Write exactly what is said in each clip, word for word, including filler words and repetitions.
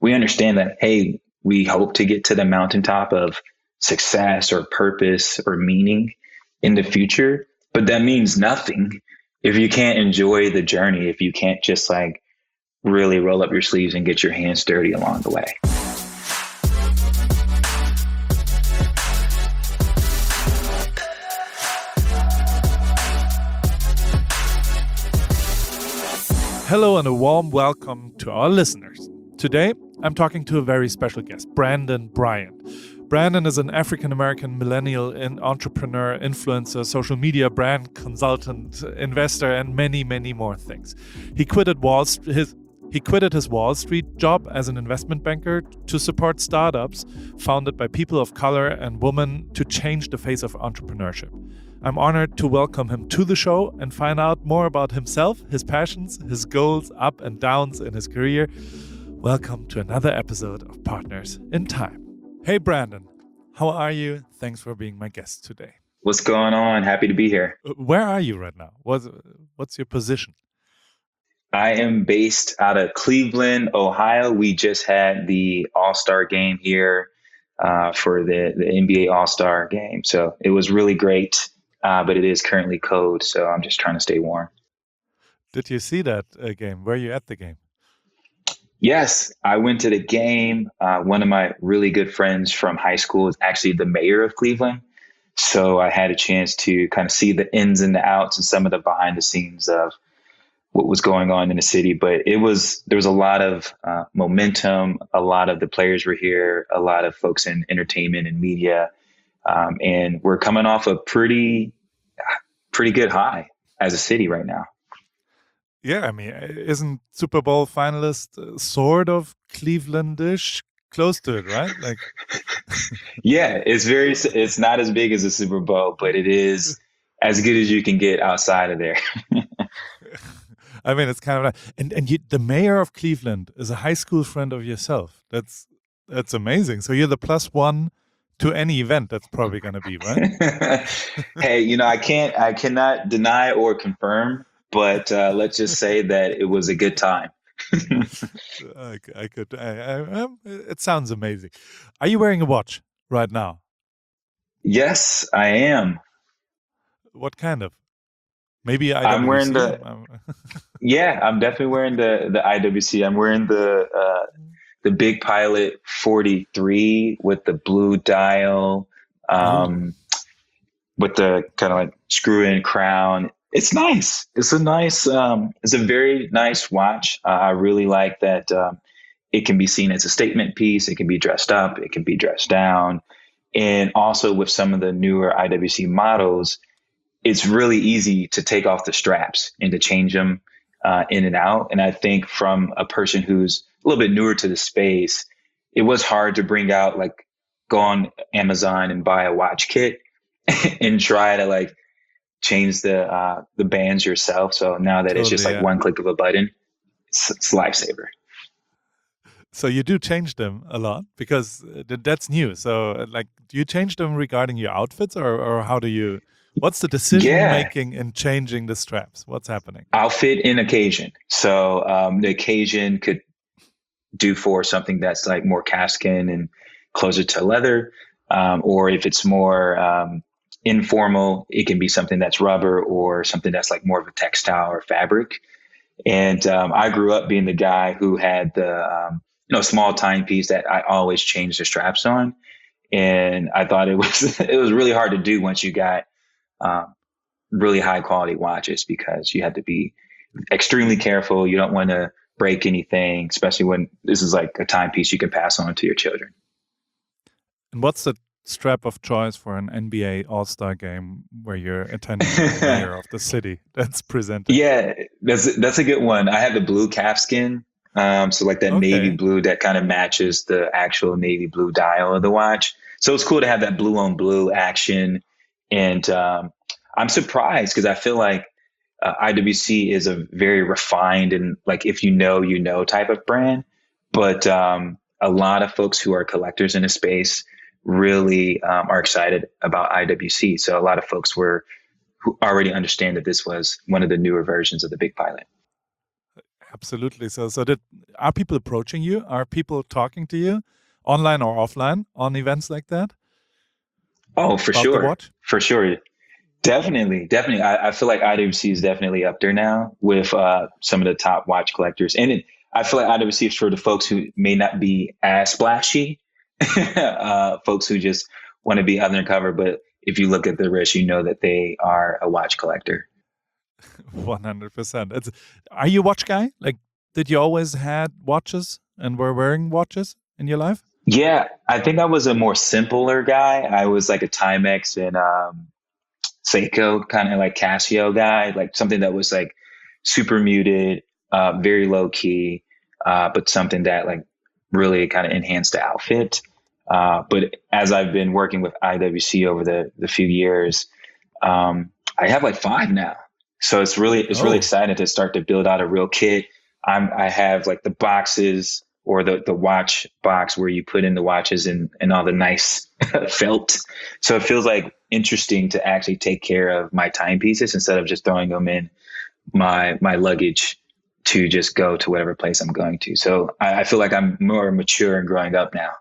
we understand that, hey, we hope to get to the mountaintop of success or purpose or meaning in the future, but that means nothing if you can't enjoy the journey, if you can't just like really roll up your sleeves and get your hands dirty along the way. Hello and a warm welcome to our listeners. Today, I'm talking to a very special guest, Brandon Bryant. Brandon is an African-American millennial and entrepreneur, influencer, social media brand consultant, investor, and many, many more things. He quitted Wall Street, his He quitted his Wall Street job as an investment banker to support startups founded by people of color and women to change the face of entrepreneurship. I'm honored to welcome him to the show and find out more about himself, his passions, his goals, up and downs in his career. Welcome to another episode of Partners in Time. Hey, Brandon, how are you? Thanks for being my guest today. What's going on? Happy to be here. Where are you right now? What's, what's your position? I am based out of Cleveland, Ohio. We just had the All-Star game here uh, for the, the N B A All-Star game. So it was really great, uh, but it is currently cold. So I'm just trying to stay warm. Did you see that uh, game? Were you at the game? Yes, I went to the game. Uh, one of my really good friends from high school is actually the mayor of Cleveland. So I had a chance to kind of see the ins and the outs and some of the behind the scenes of what was going on in the city. But it was, there was a lot of uh, momentum. A lot of the players were here, a lot of folks in entertainment and media. Um, and we're coming off a pretty, pretty good high as a city right now. Yeah, I mean, isn't Super Bowl finalist uh, sort of Clevelandish? Close to it, right? Like, yeah, it's very, it's not as big as a Super Bowl, but it is as good as you can get outside of there. I mean, it's kind of like, and and you, the mayor of Cleveland is a high school friend of yourself. That's that's amazing. So you're the plus one to any event that's probably going to be, right? Hey, you know, I can't, I cannot deny or confirm, but uh, let's just say that it was a good time. I, I could. I, I, um, it sounds amazing. Are you wearing a watch right now? Yes, I am. What kind of? Maybe I. I'm wearing the. Yeah, I'm definitely wearing the the I W C. I'm wearing the uh, the Big Pilot forty-three with the blue dial, um, with the kind of like screw-in crown. It's nice. It's a nice. Um, it's a very nice watch. Uh, I really like that. Um, it can be seen as a statement piece. It can be dressed up. It can be dressed down, and also with some of the newer I W C models, it's really easy to take off the straps and to change them uh, in and out. And I think from a person who's a little bit newer to the space, it was hard to bring out, like, go on Amazon and buy a watch kit and try to like change the uh, the bands yourself. So now that totally, it's just like yeah. one click of a button, it's, it's a lifesaver. So you do change them a lot because that's new. So like, do you change them regarding your outfits, or or how do you? What's the decision yeah. making in changing the straps? What's happening? Outfit and occasion. So um, the occasion could do for something that's like more calfskin and closer to leather, um, or if it's more um, informal, it can be something that's rubber or something that's like more of a textile or fabric. And um, I grew up being the guy who had the um, you know small timepiece that I always changed the straps on, and I thought it was it was really hard to do once you got Um, really high quality watches, because you have to be extremely careful. You don't want to break anything, especially when this is like a timepiece you can pass on to your children. And what's the strap of choice for an N B A All-Star game where you're attending the mayor of the city that's presented? Yeah, that's that's a good one. I have the blue calfskin, um, so like that okay. navy blue that kind of matches the actual navy blue dial of the watch. So it's cool to have that blue on blue action. And um, I'm surprised because I feel like uh, I W C is a very refined and like if you know, you know type of brand. But um, a lot of folks who are collectors in the space really um, are excited about I W C. So a lot of folks were who already understand that this was one of the newer versions of the Big Pilot. Absolutely. So, so that are people approaching you? Are people talking to you, online or offline, on events like that Oh, for about the sure. watch? For sure. Definitely. Definitely. I, I feel like I W C is definitely up there now with uh, some of the top watch collectors. And it, I feel like I W C is for the folks who may not be as splashy, uh, folks who just want to be undercover. But if you look at the wrist, you know that they are a watch collector. One hundred percent. It's. Are you a watch guy? Like, did you always had watches and were wearing watches in your life? Yeah, I think I was a more simpler guy. I was like a Timex and um, Seiko, kind of like Casio guy, like something that was like super muted, uh, very low key, uh, but something that like really kind of enhanced the outfit. Uh, but as I've been working with I W C over the the few years, um, I have like five now. So it's really it's really Oh, exciting to start to build out a real kit. I'm I have like the boxes or the the watch box where you put in the watches and and all the nice felt. So it feels like interesting to actually take care of my timepieces instead of just throwing them in my my luggage to just go to whatever place I'm going to. So I, I feel like I'm more mature and growing up now.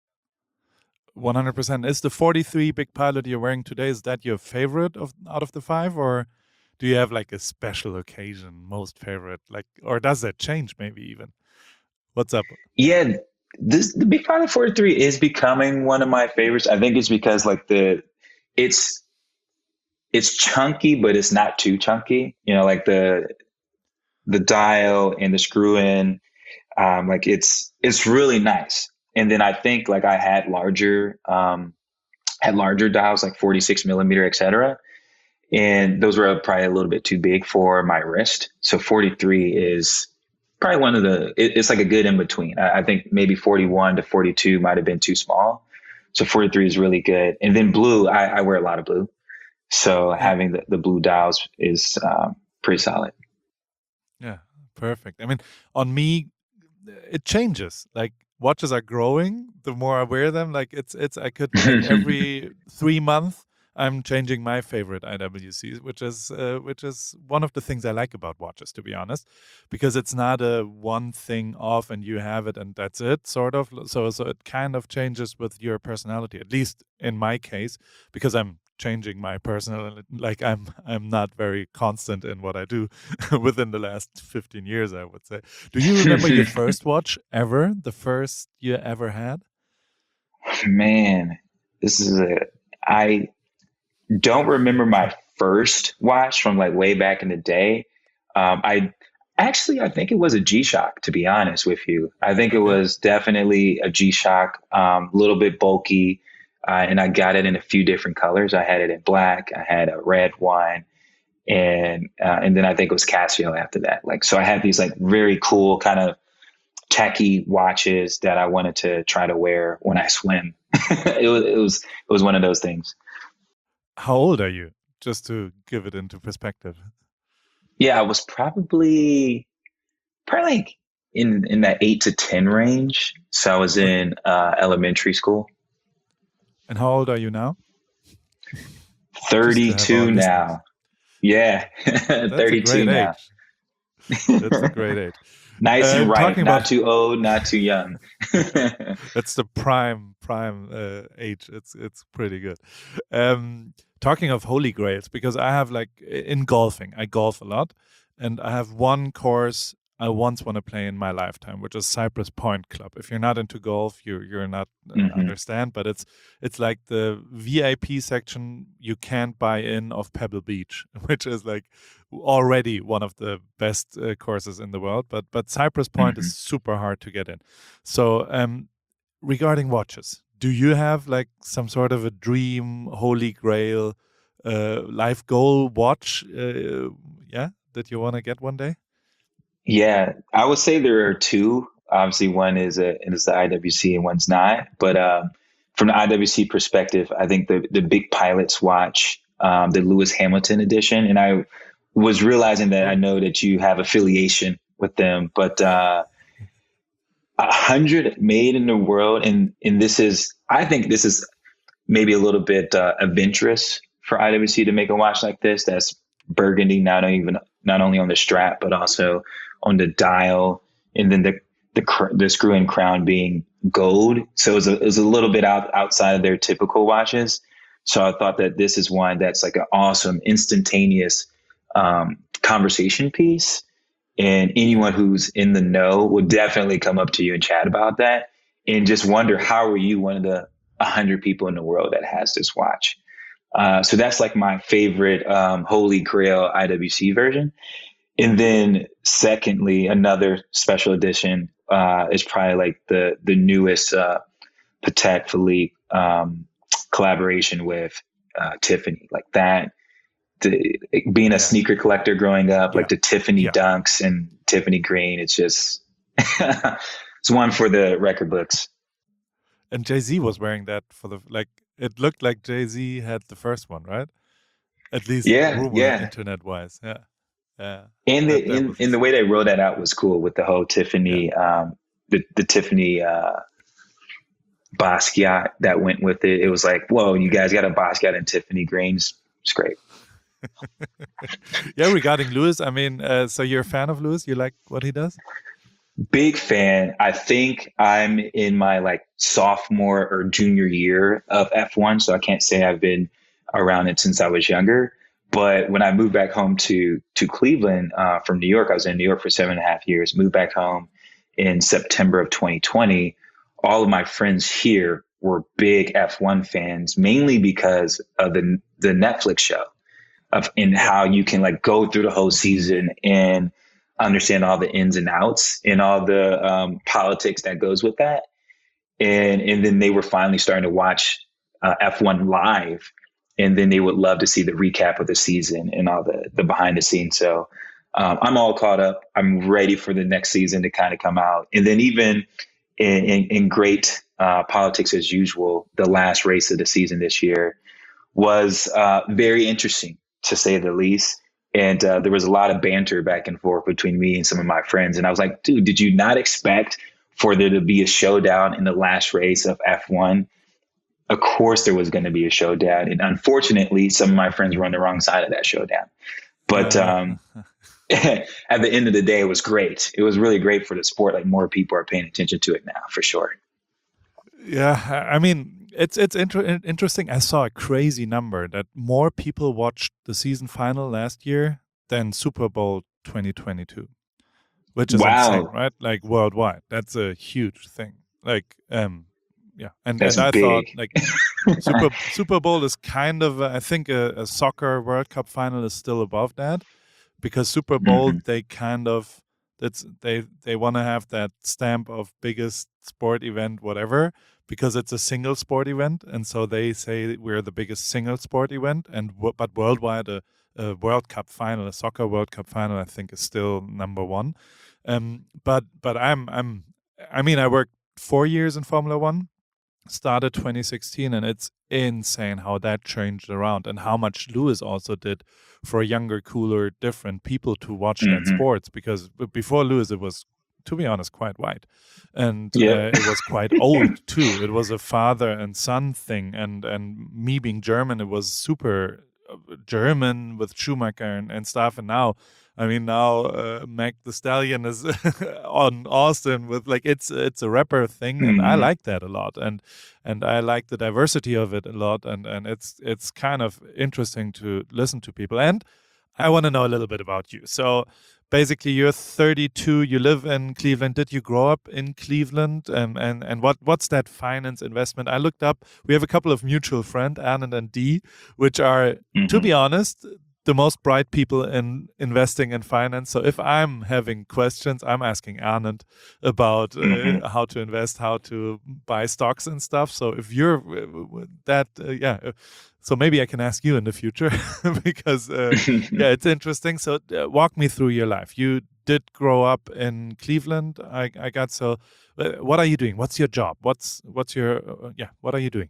one hundred percent. Is the forty-three Big Pilot you're wearing today, is that your favorite of out of the five? Or do you have like a special occasion, most favorite? Like, or does that change maybe even? What's up? Yeah, this the Big Pilot forty-three is becoming one of my favorites. I think it's because like the it's it's chunky, but it's not too chunky. You know, like the the dial and the screw in, um, like it's it's really nice. And then I think like I had larger um, had larger dials, like forty-six millimeter, et cetera. And those were probably a little bit too big for my wrist. So forty-three is probably one of the, it, it's like a good in between. I, I think maybe forty-one to forty-two might have been too small. So forty-three is really good. And then blue, I, I wear a lot of blue. So Yeah. having the, the blue dials is um, pretty solid. Yeah, perfect. I mean, on me, it changes. Like watches are growing the more I wear them. Like it's it's I could like every three months I'm changing my favorite I W Cs, which is uh, which is one of the things I like about watches, to be honest, because it's not a one thing off and you have it and that's it, sort of. So so it kind of changes with your personality, at least in my case, because I'm changing my personal, like i'm i'm not very constant in what I do within the last fifteen years, I would say. Do you remember your first watch ever, the first you ever had? Man, this is a, I don't remember my first watch from like way back in the day. Um, I actually, I think it was a G-Shock, to be honest with you. I think it Okay. was definitely a G-Shock, um, a little bit bulky. Uh, and I got it in a few different colors. I had it in black. I had a red one, and uh, and then I think it was Casio after that. Like, so I had these like very cool kind of tacky watches that I wanted to try to wear when I swim. it was it was it was one of those things. How old are you, just to give it into perspective? Yeah, I was probably probably like in in that eight to ten range. So I was Okay. in uh, elementary school. And how old are you now, just to have our thirty-two listeners? now. Yeah, That's a thirty-two great now. age. That's a great age. Nice and Um, right. talking Not about too old, not too young. that's the prime prime uh, age. It's it's pretty good. Um, talking of holy grails, because I have like in golfing, I golf a lot, and I have one course I once want to play in my lifetime, which is Cypress Point Club. If you're not into golf, you you're not uh, hmm understand, but it's it's like the V I P section you can't buy in of Pebble Beach, which is like already one of the best uh, courses in the world. But but Cypress Point is hmm super hard to get in. So um, regarding watches, do you have like some sort of a dream, holy grail, uh, life goal watch? Uh, yeah, that you want to get one day? Yeah, I would say there are two. Obviously, one is a is the I W C and one's not. But um, from the I W C perspective, I think the the Big Pilots watch, um, the Lewis Hamilton edition, and I was realizing that I Oh, know that you have affiliation with them, but uh, a hundred made in the world, and and this is, I think this is maybe a little bit uh, adventurous for I W C to make a watch like this. That's burgundy, not even not only on the strap but also on the dial, and then the the, the screw and crown being gold. So it was, a, it was a little bit out, outside of their typical watches. So I thought that this is one that's like an awesome, instantaneous um, conversation piece. And anyone who's in the know will definitely come up to you and chat about that and just wonder, how are you one of the one hundred people in the world that has this watch? Uh, so that's like my favorite um, Holy Grail I W C version. And then secondly, another special edition uh, is probably like the the newest uh, Patek Philippe um, collaboration with uh, Tiffany, like that. The, being a sneaker collector growing up, yeah. like the Tiffany yeah. Dunks and Tiffany Green, it's just it's one for the record books. And Jay-Z was wearing that for the like. It looked like Jay-Z had the first one, right? At least yeah, rumor yeah. internet wise, yeah, yeah. And the in, in the way they wrote that out was cool with the whole Tiffany, yeah. um, the the Tiffany uh, Basquiat that went with it. It was like, whoa, you guys got a Basquiat and Tiffany Greens. It's great. Yeah, regarding Lewis, I mean, uh, so you're a fan of Lewis? You like what he does? Big fan. I think I'm in my like sophomore or junior year of F one, so I can't say I've been around it since I was younger. But when I moved back home to to Cleveland uh, from New York, I was in New York for seven and a half years. Moved back home in September of twenty twenty. All of my friends here were big F one fans, mainly because of the the Netflix show. Of in how you can like go through the whole season and understand all the ins and outs and all the um, politics that goes with that. And and then they were finally starting to watch uh, F one live, and then they would love to see the recap of the season and all the the behind the scenes. So um, I'm all caught up. I'm ready for the next season to kind of come out. And then even in, in, in great uh, politics as usual, the last race of the season this year was uh, very interesting, to say the least. And uh, there was a lot of banter back and forth between me and some of my friends. And I was like, dude, did you not expect for there to be a showdown in the last race of F one? Of course there was going to be a showdown. And unfortunately, some of my friends were on the wrong side of that showdown. But um, at the end of the day, it was great. It was really great for the sport. Like, more people are paying attention to it now, for sure. Yeah, I mean, it's it's inter- interesting. I saw a crazy number that more people watched the season final last year than Super Bowl twenty twenty-two, which is wow. insane, right? Like worldwide, that's a huge thing. Like, um, yeah, and, that's and I big. thought like Super Super Bowl is kind of, uh, I think, a, a soccer World Cup final is still above that, because Super Bowl mm-hmm. they kind of that's they they want to have that stamp of biggest sport event, whatever. Because it's a single sport event, and so they say we're the biggest single sport event. And but worldwide, a, a World Cup final, a soccer World Cup final, I think is still number one. Um, but but I'm I'm I mean I worked four years in Formula One, started twenty sixteen, and it's insane how that changed around and how much Lewis also did for younger, cooler, different people to watch mm-hmm. that sports. Because before Lewis, it was, to be honest, quite white, and yeah. uh, it was quite old too. It was a father and son thing, and and me being German, it was super German with Schumacher and, and stuff. And now, I mean, now uh, Meg the Stallion is on Austin with like it's it's a rapper thing, mm-hmm. and I like that a lot, and and I like the diversity of it a lot, and and it's it's kind of interesting to listen to people. And I want to know a little bit about you. So. Basically, you're thirty-two. You live in Cleveland. Did you grow up in Cleveland? Um, and and what what's that finance investment? I looked up. We have a couple of mutual friends, Anand and Dee, which are, mm-hmm. to be honest, the most bright people in investing in finance. So if I'm having questions, I'm asking Anand about uh, mm-hmm. how to invest, how to buy stocks and stuff. So if you're uh, that, uh, yeah. So maybe I can ask you in the future because, uh, yeah, it's interesting. So uh, walk me through your life. You did grow up in Cleveland, I, I got. So uh, what are you doing? What's your job? What's what's your, uh, yeah, what are you doing?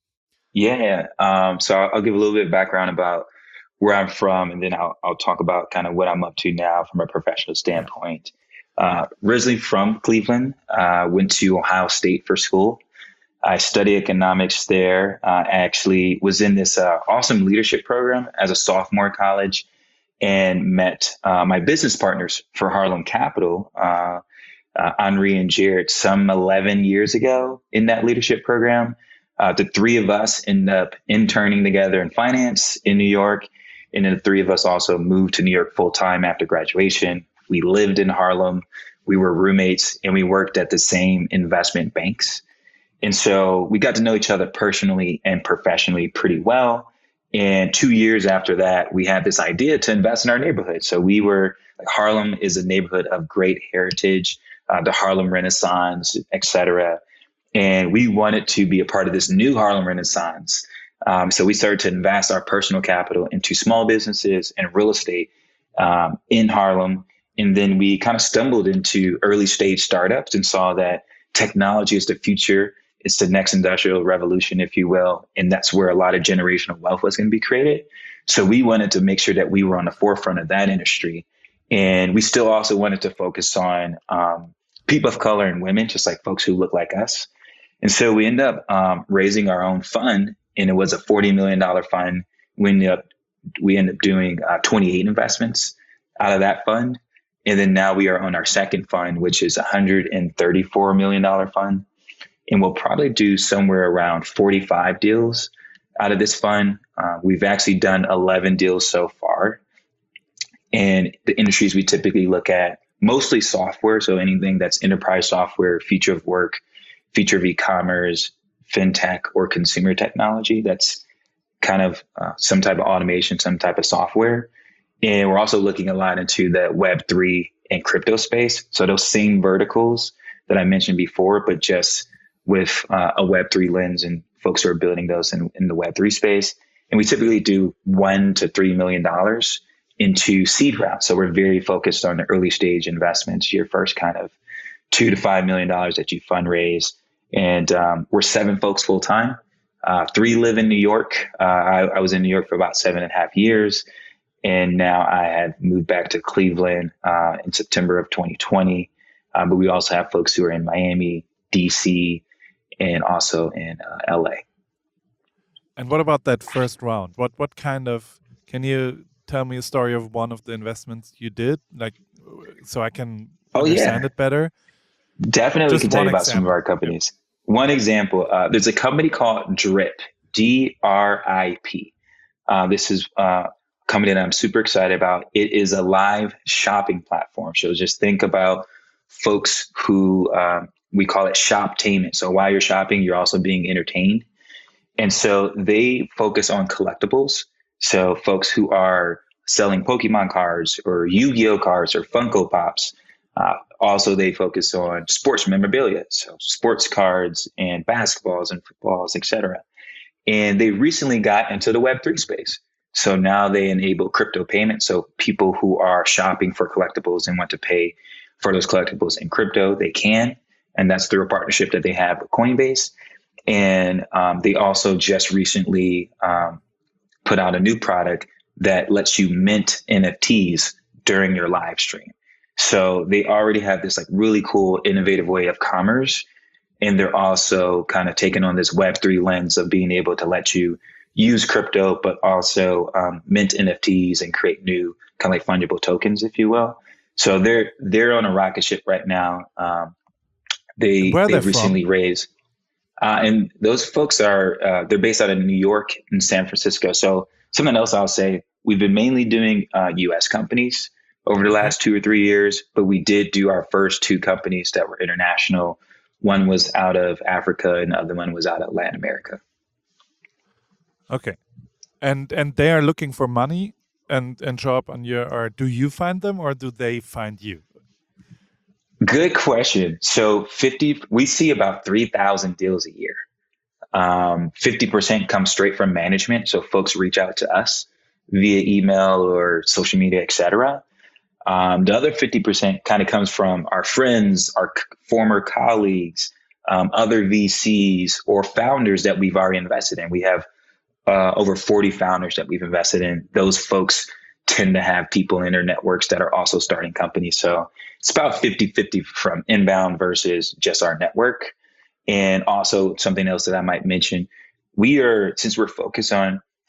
Yeah, um, so I'll, I'll give a little bit of background about where I'm from, and then I'll, I'll talk about kind of what I'm up to now from a professional standpoint. Uh, originally from Cleveland, uh, went to Ohio State for school. I studied economics there. Uh, actually was in this uh, awesome leadership program as a sophomore in college. and met uh, my business partners for Harlem Capital, uh, uh, Henri and Jared, some eleven years ago in that leadership program. Uh, the three of us ended up interning together in finance in New York. And then the three of us also moved to New York full time after graduation. We lived in Harlem. We were roommates and we worked at the same investment banks. And so we got to know each other personally and professionally pretty well. And two years after that, we had this idea to invest in our neighborhood. So we were, like, Harlem is a neighborhood of great heritage, uh, the Harlem Renaissance, et cetera. And we wanted to be a part of this new Harlem Renaissance. Um, so we started to invest our personal capital into small businesses and real estate um, in Harlem. And then we kind of stumbled into early stage startups and saw that technology is the future. It's the next industrial revolution, if you will. And that's where a lot of generational wealth was going to be created. So we wanted to make sure that we were on the forefront of that industry. And we still also wanted to focus on um, people of color and women, just like folks who look like us. And so we ended up um, raising our own fund, and it was a forty million dollars fund. We ended up, we ended up doing uh, twenty-eight investments out of that fund. And then now we are on our second fund, which is a one hundred thirty-four million dollars fund. And we'll probably do somewhere around forty-five deals out of this fund. Uh, we've actually done eleven deals so far. And the industries we typically look at, mostly software. So anything that's enterprise software, future of work, future of e-commerce, fintech, or consumer technology. That's kind of uh, some type of automation, some type of software. And we're also looking a lot into the Web three and crypto space. So those same verticals that I mentioned before, but just with uh, a Web three lens, and folks who are building those in, in the Web three space. And we typically do one to three million dollars into seed rounds. So we're very focused on the early stage investments, your first kind of two to five million dollars that you fundraise. And um, we're seven folks full time. Uh, three live in New York. Uh, I, I was in New York for about seven and a half years. And now I had moved back to Cleveland uh, in September of twenty twenty. Um, but we also have folks who are in Miami, D C, and also in uh, L A. And what about that first round? What what kind of, can you tell me a story of one of the investments you did, like, so I can oh, understand yeah. it better? Definitely Just can tell you about example. some of our companies. Yep. One example, uh, there's a company called Drip, D R I P. Uh, this is uh, a company that I'm super excited about. It is a live shopping platform. So just think about folks who, um, we call it shoptainment. So while you're shopping, you're also being entertained. And so they focus on collectibles. So folks who are selling Pokemon cards or Yu-Gi-Oh cards or Funko Pops. Uh, also, they focus on sports memorabilia, so sports cards and basketballs and footballs, et cetera. And they recently got into the Web three space. So now they enable crypto payments. So people who are shopping for collectibles and want to pay for those collectibles in crypto, they can. And that's through a partnership that they have with Coinbase. And um, they also just recently um, put out a new product that lets you mint N F Ts during your live stream. So they already have this like really cool, innovative way of commerce. And they're also kind of taking on this Web three lens of being able to let you use crypto, but also um, mint N F Ts and create new kind of like fungible tokens, if you will. So they're they're on a rocket ship right now. Um, they they recently from? raised, uh, and those folks are uh, they're based out of New York and San Francisco. So something else I'll say, we've been mainly doing uh, U S companies over the last two or three years, but we did do our first two companies that were international. One was out of Africa and the other one was out of Latin America. Okay. And and they are looking for money and, and show up on your, or do you find them or do they find you? Good question. So fifty, we see about three thousand deals a year. Um, fifty percent comes straight from management. So folks reach out to us via email or social media, et cetera. Um, the other fifty percent kind of comes from our friends, our c- former colleagues, um, other V Cs or founders that we've already invested in. We have uh, over forty founders that we've invested in. Those folks tend to have people in their networks that are also starting companies. So it's about fifty-fifty from inbound versus just our network. And also something else that I might mention, we are, since we're focused on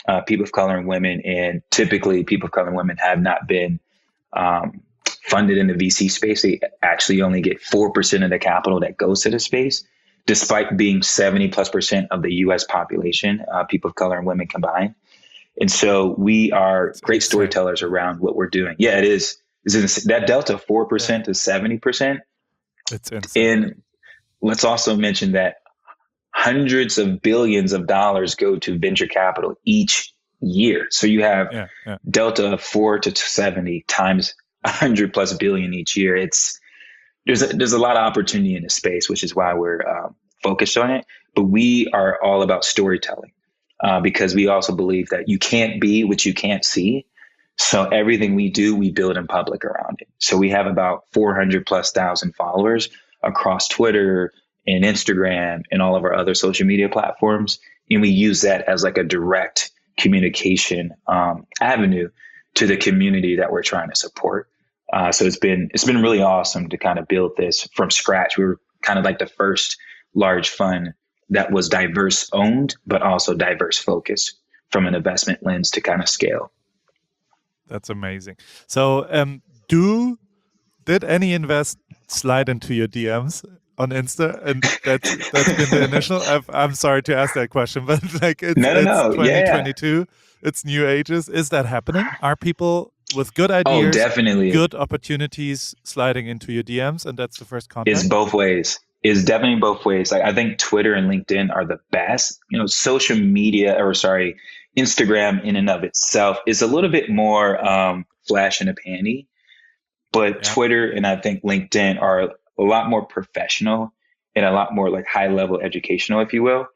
uh, people of color and women. And typically people of color and women have not been um, funded in the V C space. They actually only get four percent of the capital that goes to the space, despite being seventy plus percent of the U S population, uh, people of color and women combined. And so we are It's great insane. storytellers around what we're doing. Yeah, it is. Is that delta four percent yeah. to seventy percent? It's insane. And let's also mention that hundreds of billions of dollars go to venture capital each year. So you have yeah, yeah. delta of four to seventy times one hundred plus billion each year. It's there's a, there's a lot of opportunity in the space, which is why we're uh, focused on it. But we are all about storytelling uh, because we also believe that you can't be what you can't see. So everything we do, we build in public around it. So we have about four hundred plus thousand followers across Twitter and Instagram and all of our other social media platforms. And we use that as like a direct communication um, avenue to the community that we're trying to support. Uh, so it's been it's been really awesome to kind of build this from scratch. We were kind of like the first large fund that was diverse owned, but also diverse focused from an investment lens to kind of scale. That's amazing. So um, do did any invest slide into your D Ms on Insta? And that's that's been the initial. I've, I'm sorry to ask that question, but like it's, no, no, no. it's twenty twenty-two. Yeah. It's new ages. Is that happening? Are people with good ideas, oh, definitely. good opportunities sliding into your D Ms? And that's the first contact? It's both ways. It's definitely both ways. Like I think Twitter and LinkedIn are the best. You know, social media, or sorry, Instagram in and of itself is a little bit more um, flash in a panty, but yeah. Twitter and I think LinkedIn are a lot more professional and a lot more like high level educational, if you will.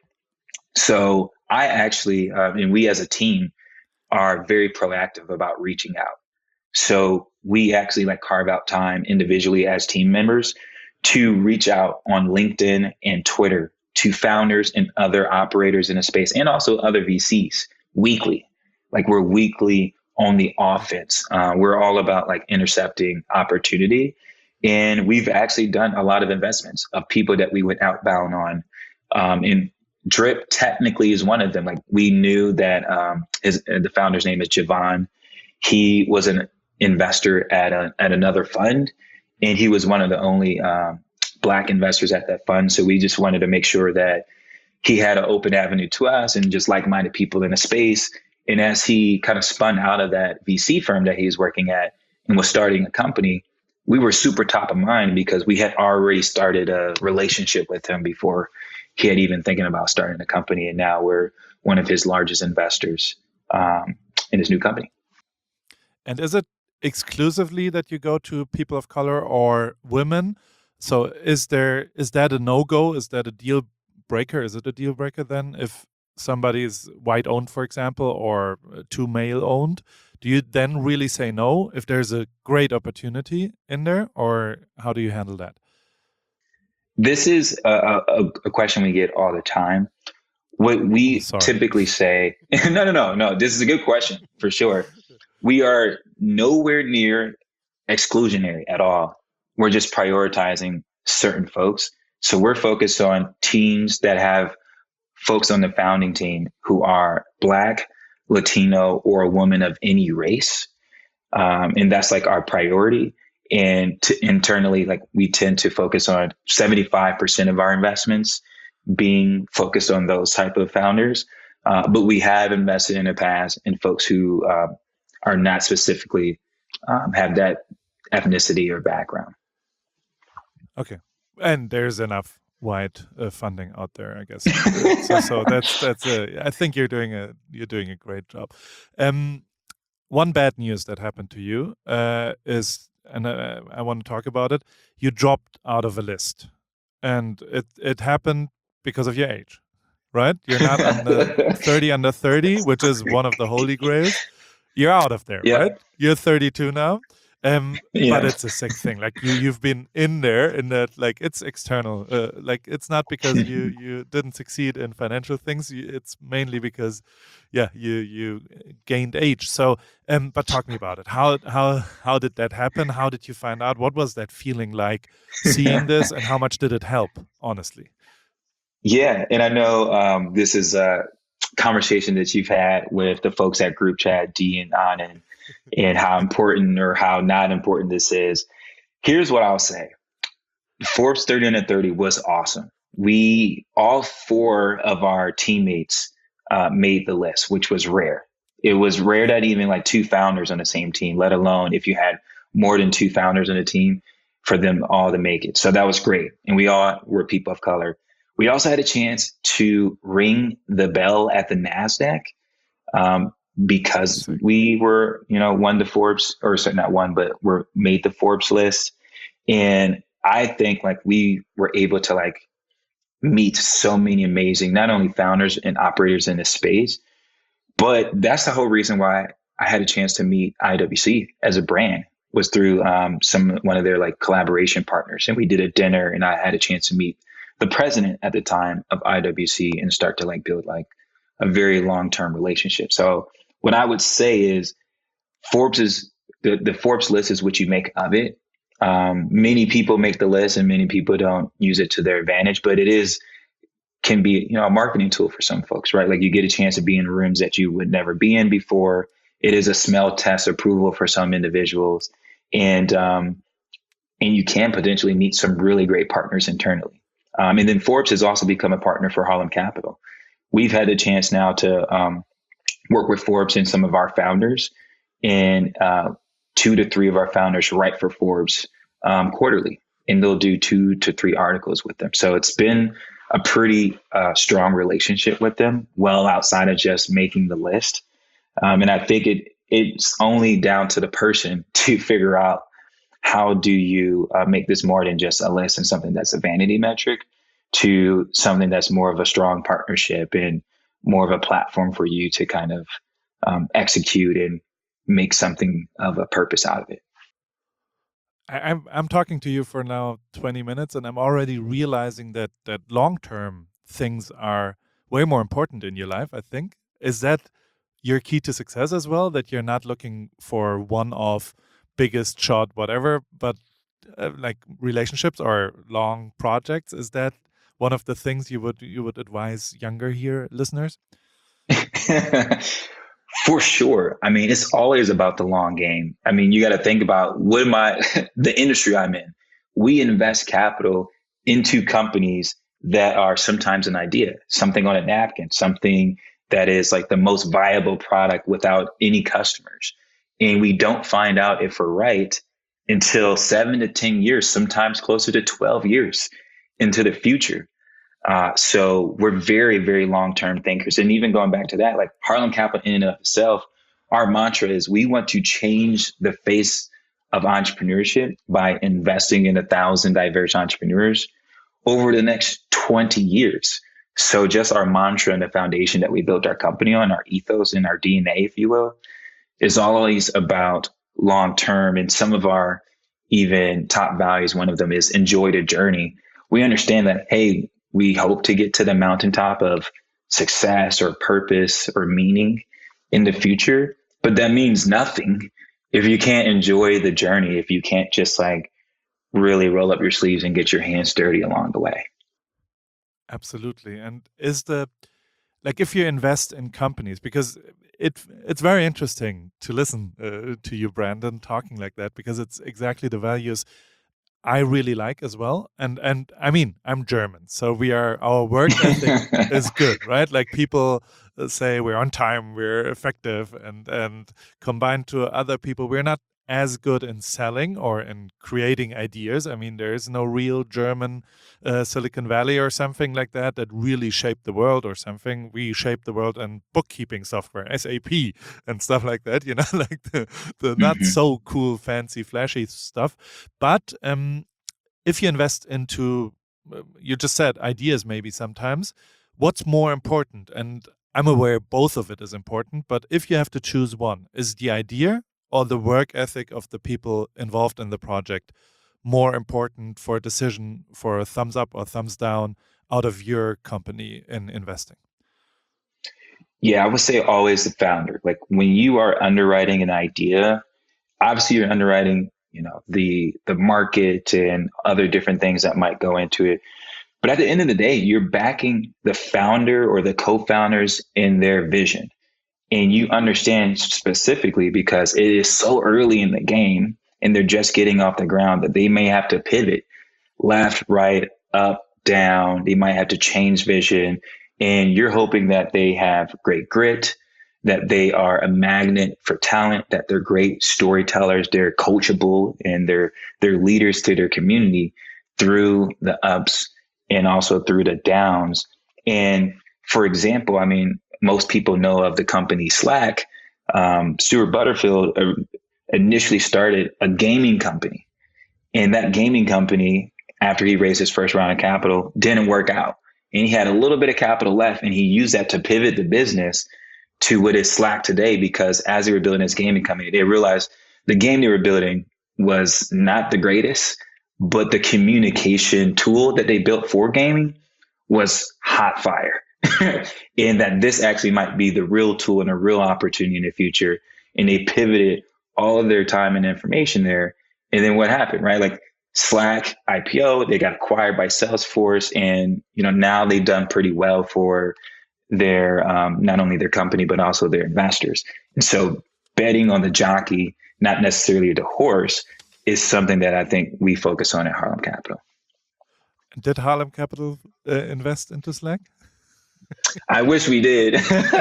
So I actually, uh, and we as a team are very proactive about reaching out. So we actually like carve out time individually as team members to reach out on LinkedIn and Twitter to founders and other operators in the space and also other V Cs weekly. Like we're weekly on the offense. Uh, we're all about like intercepting opportunity. And we've actually done a lot of investments of people that we went outbound on. Um, and Drip technically is one of them. Like we knew that um, his, the founder's name is Javon. He was an investor at a, at another fund, and he was one of the only um, Black investors at that fund. So we just wanted to make sure that he had an open avenue to us and just like-minded people in the space. And as he kind of spun out of that V C firm that he was working at and was starting a company, we were super top of mind because we had already started a relationship with him before he had even thinking about starting a company. And now we're one of his largest investors um, in his new company. And is it exclusively that you go to people of color or women? So is there is that a no-go? Is that a deal breaker? Is it a deal breaker then if somebody is white owned, for example, or too male owned? Do you then really say no if there's a great opportunity in there, or how do you handle that? This is a, a, a question we get all the time. What we Sorry. typically say, no, no, no, no, this is a good question for sure. We are nowhere near exclusionary at all. We're just prioritizing certain folks. So we're focused on teams that have folks on the founding team who are Black, Latino, or a woman of any race. Um, and that's like our priority. And to internally, like we tend to focus on seventy-five percent of our investments being focused on those type of founders. Uh, but we have invested in the past in folks who uh, are not specifically um, have that ethnicity or background. Okay. And there's enough white uh, funding out there, I guess. so, so that's that's. A, I think you're doing a you're doing a great job. Um, one bad news that happened to you uh, is, and uh, I want to talk about it. You dropped out of a list, and it it happened because of your age, right? You're not under thirty under thirty, which is one of the holy grails. You're out of there, yeah. right? You're thirty-two now. Um, yeah. But it's a sick thing. Like you, you've been in there in that, like it's external. Uh, like it's not because you, you didn't succeed in financial things. You, it's mainly because, yeah, you, you gained age. So, um, but talk me about it. How, how, how did that happen? How did you find out? What was that feeling like seeing this, and how much did it help, honestly? Yeah. And I know, um, this is, uh, conversation that you've had with the folks at Group Chat, D and Anand, and how important or how not important this is. Here's what I'll say. Forbes thirty under thirty was awesome. We, all four of our teammates uh, made the list, which was rare. It was rare that even like two founders on the same team, let alone if you had more than two founders on a team, for them all to make it. So that was great. And we all were people of color. We also had a chance to ring the bell at the NASDAQ um, because we were, you know, won the Forbes, or sorry, not one, but were made the Forbes list. And I think like we were able to like meet so many amazing, not only founders and operators in this space, but that's the whole reason why I had a chance to meet I W C as a brand, was through um, some one of their like collaboration partners. And we did a dinner and I had a chance to meet the president at the time of I W C and start to like build like a very long-term relationship. So what I would say is Forbes is the, the Forbes list is what you make of it. Um, many people make the list and many people don't use it to their advantage, but it is, can be, you know, a marketing tool for some folks, right? Like you get a chance to be in rooms that you would never be in before. It is a smell test approval for some individuals. And, um, and you can potentially meet some really great partners internally. Um, and then Forbes has also become a partner for Harlem Capital. We've had a chance now to, um, work with Forbes and some of our founders, and, uh, two to three of our founders write for Forbes um, quarterly, and they'll do two to three articles with them. So it's been a pretty uh, strong relationship with them, well outside of just making the list. Um, and I think it it's only down to the person to figure out how do you uh, make this more than just a list and something that's a vanity metric to something that's more of a strong partnership and more of a platform for you to kind of um, execute and make something of a purpose out of it. I, I'm I'm talking to you for now twenty minutes, and I'm already realizing that that long term things are way more important in your life. I think, is that your key to success as well? That you're not looking for one off biggest shot, whatever, but uh, like relationships or long projects. Is that one of the things you would you would advise younger here listeners? For sure. I mean, it's always about the long game. I mean, you got to think about what am I, the industry I'm in. We invest capital into companies that are sometimes an idea, something on a napkin, something that is like the most viable product without any customers. And we don't find out if we're right until seven to ten years, sometimes closer to twelve years into the future. Uh, so we're very, very long-term thinkers. And even going back to that, like Harlem Capital in and of itself, our mantra is we want to change the face of entrepreneurship by investing in a thousand diverse entrepreneurs over the next twenty years. So just our mantra and the foundation that we built our company on, our ethos and our D N A, if you will, is always about long-term. And some of our even top values, one of them is enjoy the journey. We understand that, hey, we hope to get to the mountaintop of success or purpose or meaning in the future, but that means nothing if you can't enjoy the journey, if you can't just like really roll up your sleeves and get your hands dirty along the way. Absolutely. And is the, like if you invest in companies, because it it's very interesting to listen uh, to you, Brandon, talking like that, because it's exactly the values I really like as well. And and I mean, I'm German, so we are, our work ethic is good, right? Like people say we're on time, we're effective, and and combined to other people, we're not as good in selling or in creating ideas. I mean, there is no real German uh, Silicon Valley or something like that that really shaped the world or something. We shaped the world in bookkeeping software, S A P and stuff like that, you know, like the, the mm-hmm. not so cool, fancy, flashy stuff. But um, if you invest into, you just said ideas maybe sometimes, what's more important? And I'm aware both of it is important, but if you have to choose one, is the idea or the work ethic of the people involved in the project more important for a decision for a thumbs up or thumbs down out of your company in investing? Yeah, I would say always the founder. Like when you are underwriting an idea, obviously you're underwriting, you know, the the market and other different things that might go into it. But at the end of the day, you're backing the founder or the co-founders in their vision. And you understand specifically because it is so early in the game and they're just getting off the ground that they may have to pivot left, right, up, down. They might have to change vision. And you're hoping that they have great grit, that they are a magnet for talent, that they're great storytellers, they're coachable, and they're they're leaders to their community through the ups and also through the downs. And for example, I mean, most people know of the company Slack. Um, Stuart Butterfield uh, initially started a gaming company. And that gaming company, after he raised his first round of capital, didn't work out. And he had a little bit of capital left, and he used that to pivot the business to what is Slack today, because as they were building this gaming company, they realized the game they were building was not the greatest, but the communication tool that they built for gaming was hot fire. And that this actually might be the real tool and a real opportunity in the future. And they pivoted all of their time and information there. And then what happened, right? Like Slack I P O, they got acquired by Salesforce, and you know now they've done pretty well for their um, not only their company but also their investors. And so betting on the jockey, not necessarily the horse, is something that I think we focus on at Harlem Capital. Did Harlem Capital uh, invest into Slack? I wish we did.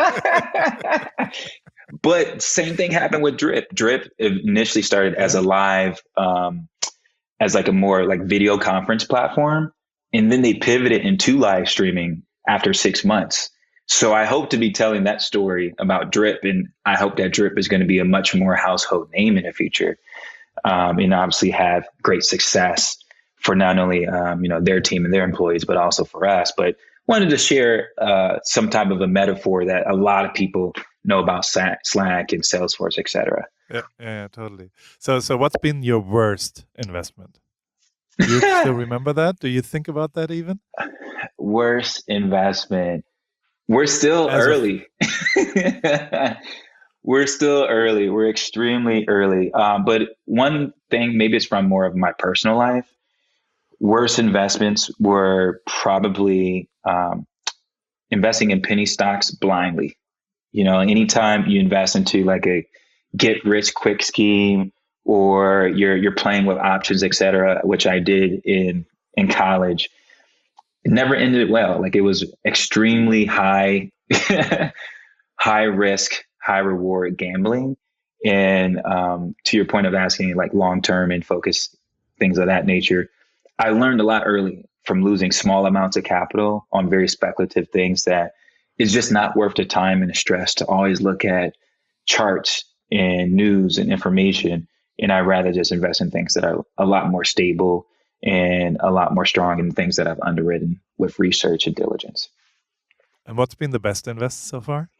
But same thing happened with Drip. Drip initially started as a live, um, as like a more like video conference platform. And then they pivoted into live streaming after six months. So I hope to be telling that story about Drip. And I hope that Drip is going to be a much more household name in the future. Um, and obviously have great success for not only, um, you know, their team and their employees, but also for us. But wanted to share uh, some type of a metaphor that a lot of people know about Slack and Salesforce, et cetera. Yeah, yeah, totally. So, so what's been your worst investment? Do you still remember that? Do you think about that even? Worst investment. We're still As early. Of- We're still early. We're extremely early. Um, but one thing, maybe it's from more of my personal life. Worst investments were probably um, investing in penny stocks blindly. You know, anytime you invest into like a get rich quick scheme, or you're you're playing with options, et cetera, which I did in in college, it never ended well. Like it was extremely high, high risk, high reward gambling. And um, to your point of asking like long term and focus things of that nature, I learned a lot early from losing small amounts of capital on very speculative things that it's just not worth the time and the stress to always look at charts and news and information. And I'd rather just invest in things that are a lot more stable and a lot more strong in things that I've underwritten with research and diligence. And what's been the best invest so far?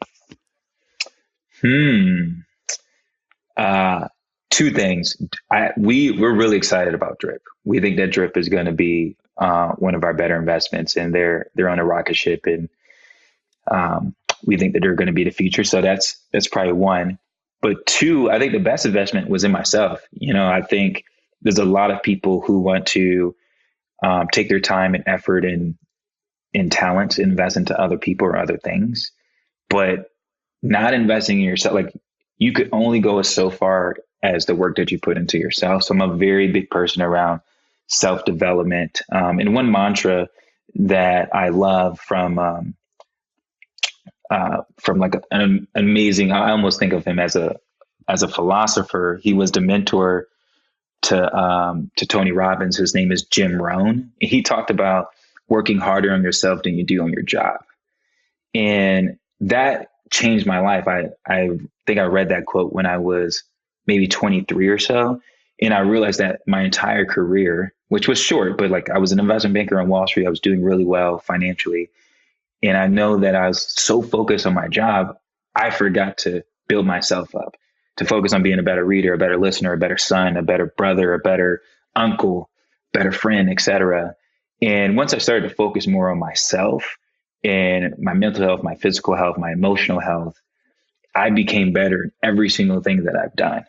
Hmm. Uh, two things. I, we, we're really excited about Drip. We think that Drip is going to be uh, one of our better investments, and they're they're on a rocket ship, and um, we think that they're going to be the future. So that's that's probably one. But two, I think the best investment was in myself. You know, I think there's a lot of people who want to um, take their time and effort and in talent, invest into other people or other things, but not investing in yourself. Like you could only go so far as the work that you put into yourself. So I'm a very big person around self-development. Um, and one mantra that I love from, um, uh, from like an amazing, I almost think of him as a, as a philosopher. He was the mentor to, um, to Tony Robbins. His name is Jim Rohn. He talked about working harder on yourself than you do on your job. And that changed my life. I, I think I read that quote when I was maybe twenty-three or so. And I realized that my entire career, which was short, but like I was an investment banker on Wall Street, I was doing really well financially. And I know that I was so focused on my job, I forgot to build myself up, to focus on being a better reader, a better listener, a better son, a better brother, a better uncle, better friend, et cetera. And once I started to focus more on myself and my mental health, my physical health, my emotional health, I became better in every single thing that I've done,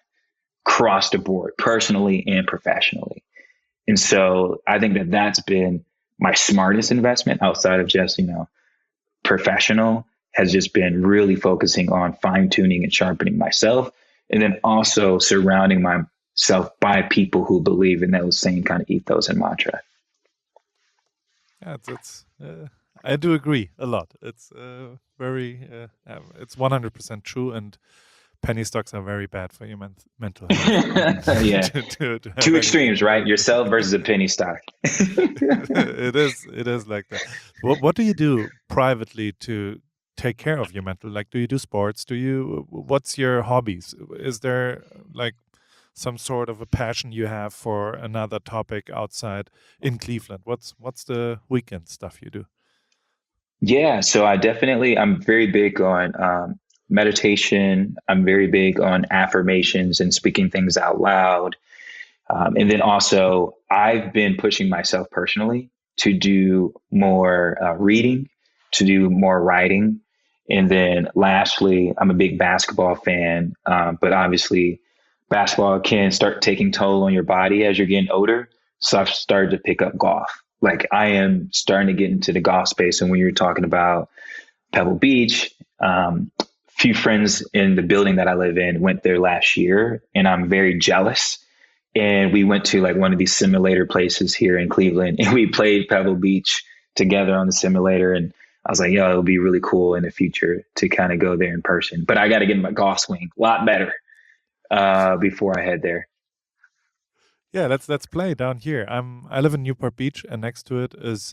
across the board, personally and professionally. And so I think that that's been my smartest investment outside of just, you know, professional has just been really focusing on fine tuning and sharpening myself. And then also surrounding myself by people who believe in those same kind of ethos and mantra. Yeah, it's, it's uh, I do agree a lot. It's uh, very, uh, it's one hundred percent true. And penny stocks are very bad for your men- mental health. Yeah. to, to, to Two extremes, right? Yourself versus a penny stock. It is, it is like that. What, what do you do privately to take care of your mental? Like, do you do sports? Do you, what's your hobbies? Is there like some sort of a passion you have for another topic outside in Cleveland? What's, what's the weekend stuff you do? Yeah. So I definitely, I'm very big on, um, meditation. I'm very big on affirmations and speaking things out loud. Um, and then also I've been pushing myself personally to do more uh, reading, to do more writing. And then lastly, I'm a big basketball fan. Um, but obviously basketball can start taking toll on your body as you're getting older. So I've started to pick up golf. Like I am starting to get into the golf space. And when you're talking about Pebble Beach, um, few friends in the building that I live in went there last year, and I'm very jealous. And we went to like one of these simulator places here in Cleveland, and we played Pebble Beach together on the simulator. And I was like, yo, it'll be really cool in the future to kind of go there in person. But I got to get my golf swing a lot better uh, before I head there. Yeah, let's let's play down here. I'm I live in Newport Beach, and next to it is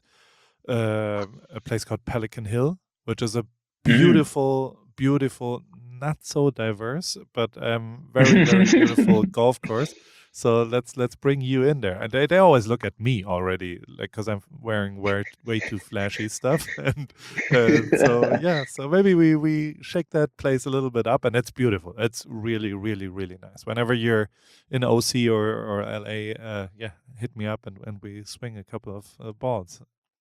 uh, a place called Pelican Hill, which is a beautiful. Mm. Beautiful, not so diverse, but um, very, very beautiful golf course. So let's let's bring you in there. And they, they always look at me already, like because I'm wearing way, way too flashy stuff. And uh, so yeah, so maybe we we shake that place a little bit up, and it's beautiful. It's really, really, really nice. Whenever you're in O C or or L A, uh, yeah, hit me up and, and we swing a couple of uh, balls.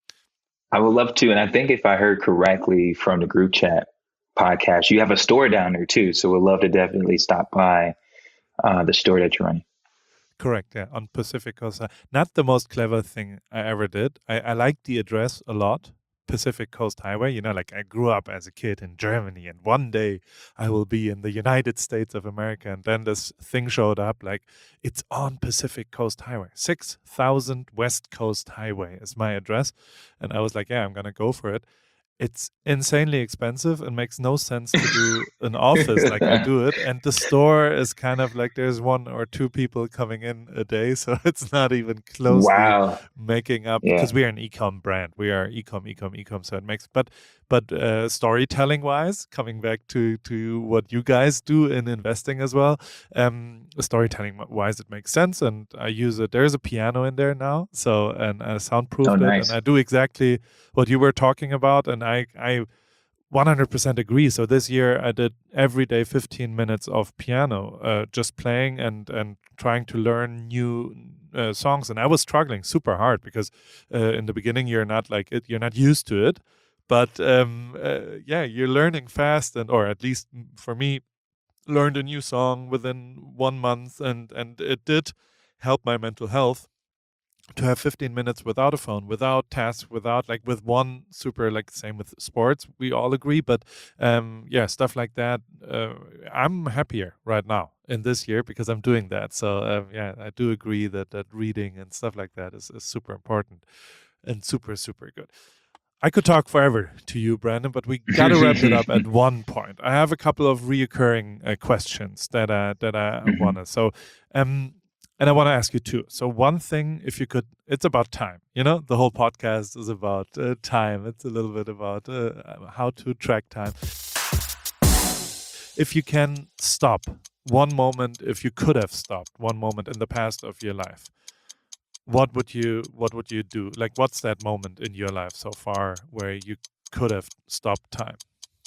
I would love to, and I think if I heard correctly from the group chat podcast, you have a store down there too, so we'd love to definitely stop by uh, the store that you're running. Correct, yeah, on Pacific Coast. Not the most clever thing I ever did. I, I like the address a lot, Pacific Coast Highway. You know, like I grew up as a kid in Germany, and one day I will be in the United States of America. And then this thing showed up, like it's on Pacific Coast Highway. six thousand West Coast Highway is my address. And I was like, yeah, I'm going to go for it. It's insanely expensive and makes no sense to do an office like I do it. And the store is kind of like there's one or two people coming in a day. So it's not even closely wow. making up yeah. because we are an e-com brand. We are e-com, e-com, e-com. So it makes, but but uh, storytelling wise, coming back to, to what you guys do in investing as well, um, storytelling wise, it makes sense. And I use it. There's a piano in there now. So, and I soundproofed oh, nice. it. And I do exactly what you were talking about. And I, I one hundred percent agree. So this year I did every day fifteen minutes of piano, uh, just playing and, and trying to learn new uh, songs. And I was struggling super hard because uh, in the beginning you're not like it, you're not used to it. But um, uh, yeah, you're learning fast, and or at least for me, learned a new song within one month, and and it did help my mental health to have fifteen minutes without a phone, without tasks, without like with one super, like same with sports, we all agree. But um, yeah, stuff like that. Uh, I'm happier right now in this year because I'm doing that. So um, yeah, I do agree that that reading and stuff like that is, is super important and super, super good. I could talk forever to you, Brandon, but we got to wrap it up at one point. I have a couple of reoccurring uh, questions that I, that I mm-hmm. want to. So, um, and I want to ask you too. So one thing, if you could, it's about time. You know, the whole podcast is about uh, time. It's a little bit about uh, how to track time. If you can stop one moment, if you could have stopped one moment in the past of your life, what would you what would you do? Like, what's that moment in your life so far where you could have stopped time?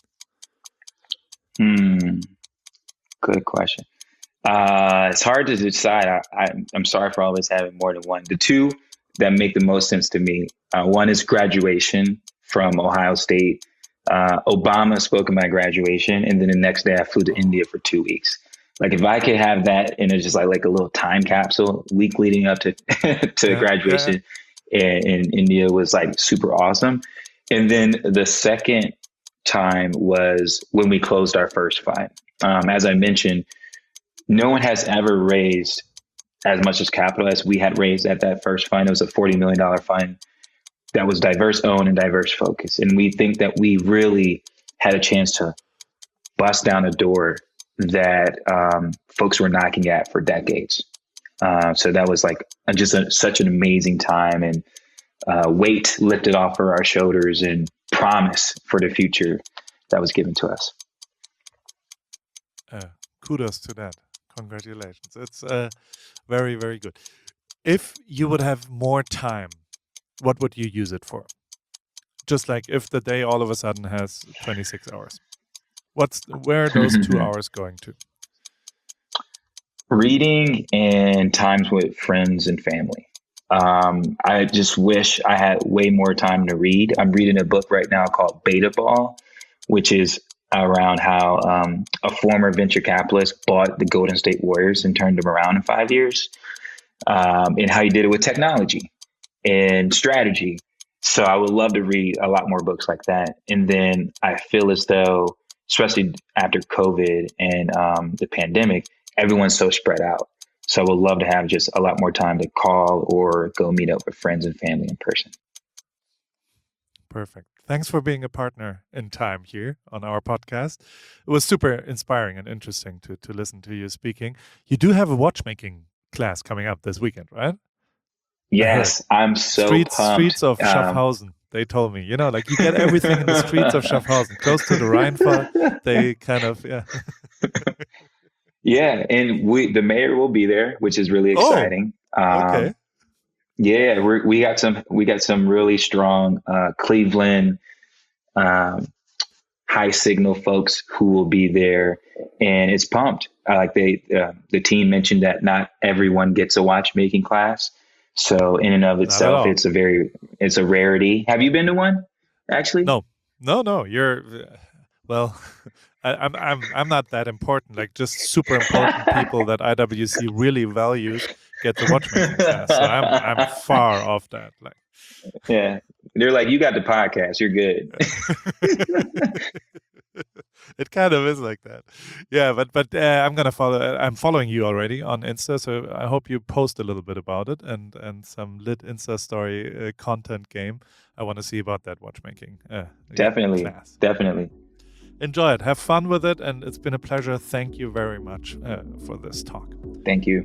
Hmm. Good question. Uh, it's hard to decide. I, I, I'm sorry for always having more than one. The two that make the most sense to me, uh, one is graduation from Ohio State. Uh, Obama spoke at my graduation, and then the next day I flew to India for two weeks. Like if I could have that in a, just like, like a little time capsule week leading up to, to yeah, graduation, in, in India was like super awesome. And then the second time was when we closed our first fight. Um, as I mentioned, no one has ever raised as much as capital as we had raised at that first fund. It was a forty million dollars fund that was diverse owned and diverse focused. And we think that we really had a chance to bust down a door that um, folks were knocking at for decades. Uh, so that was like a, just a, such an amazing time, and uh, weight lifted off of our shoulders and promise for the future that was given to us. Uh, kudos to that. Congratulations. It's uh, very, very good. If you would have more time, what would you use it for? Just like if the day all of a sudden has twenty-six hours, what's where are those two hours going to? Reading and times with friends and family. Um, I just wish I had way more time to read. I'm reading a book right now called Beta Ball, which is around how um, a former venture capitalist bought the Golden State Warriors and turned them around in five years, um, and how he did it with technology and strategy. So I would love to read a lot more books like that. And then I feel as though, especially after COVID and um, the pandemic, everyone's so spread out. So I would love to have just a lot more time to call or go meet up with friends and family in person. Perfect. Thanks for being a partner in time here on our podcast. It was super inspiring and interesting to, to listen to you speaking. You do have a watchmaking class coming up this weekend, right? Yes, I'm so streets, pumped. Streets of um, Schaffhausen, they told me. You know, like you get everything in the streets of Schaffhausen, close to the Rheinfall. They kind of, yeah. Yeah, and we the mayor will be there, which is really exciting. Oh, okay. Um, yeah, we we got some we got some really strong uh, Cleveland um, high signal folks who will be there, and it's pumped. Uh, like they uh, the team mentioned that not everyone gets a watchmaking class, so in and of itself, it's a very it's a rarity. Have you been to one? Actually, no, no, no. You're well. I, I'm I'm I'm not that important. Like just super important people that I W C really values get the watchmaking class. So I'm I'm far off that. Like, yeah, they're like, you got the podcast, you're good. It kind of is like that. Yeah, but but uh, I'm gonna follow. I'm following you already on Insta, so I hope you post a little bit about it and and some lit Insta story uh, content game. I want to see about that watchmaking. Uh, definitely, class. definitely. Enjoy it. Have fun with it. And it's been a pleasure. Thank you very much uh, for this talk. Thank you.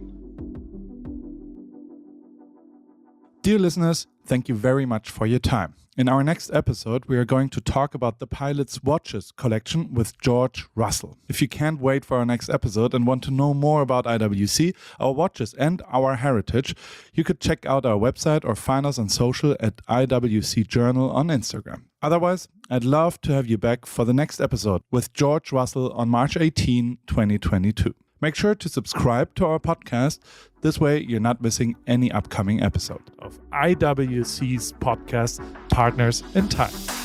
Dear listeners, thank you very much for your time. In our next episode, we are going to talk about the Pilot's Watches collection with George Russell. If you can't wait for our next episode and want to know more about I W C, our watches, and our heritage, you could check out our website or find us on social at I W C Journal on Instagram. Otherwise, I'd love to have you back for the next episode with George Russell on March eighteenth, twenty twenty-two. Make sure to subscribe to our podcast. This way, you're not missing any upcoming episode of I W C's podcast, Partners in Time.